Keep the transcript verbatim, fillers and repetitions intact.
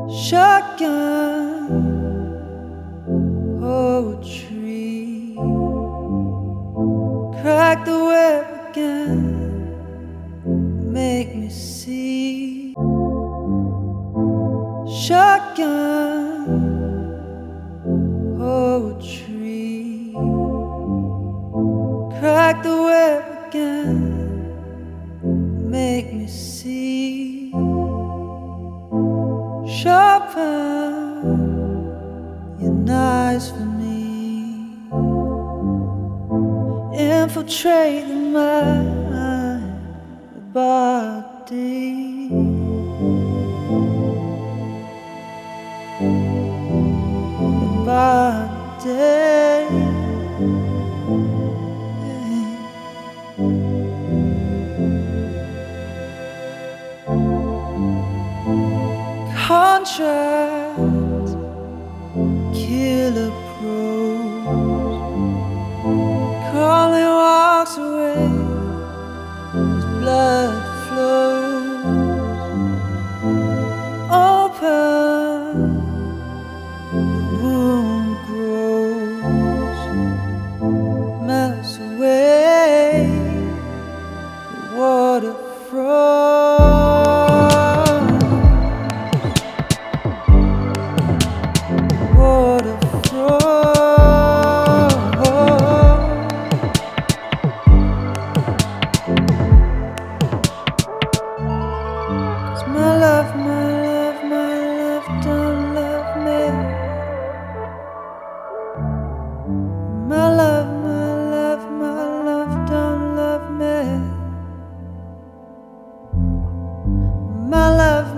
Shotgun poetry, crack the whip again, make me see. Shotgun poetry, crack the whip again, make me see. Sharpen your knives for me, infiltrate the mind, the body, the body. Contract, killer prose, calling walks away, his blood flows. Open, the wound grows, melts away, the water froze. My love, my love, my love, don't love me. My love, my love, my love, don't love me. My love.